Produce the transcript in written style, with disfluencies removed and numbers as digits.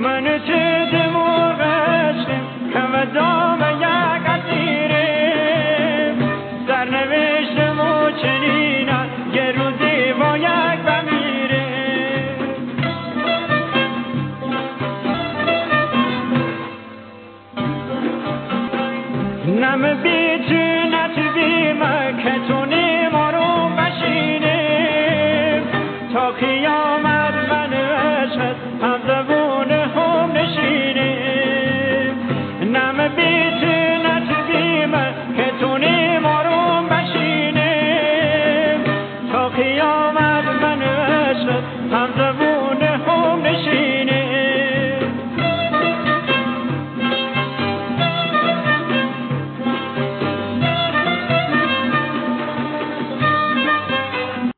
من چه دموغشم که دام یک اسیرم سرنوشتم و چنینه یه روزی با یک بمیره نم بیچی نتیبیم که تو نیمارو بشینیم تا قیامت من عشقت هم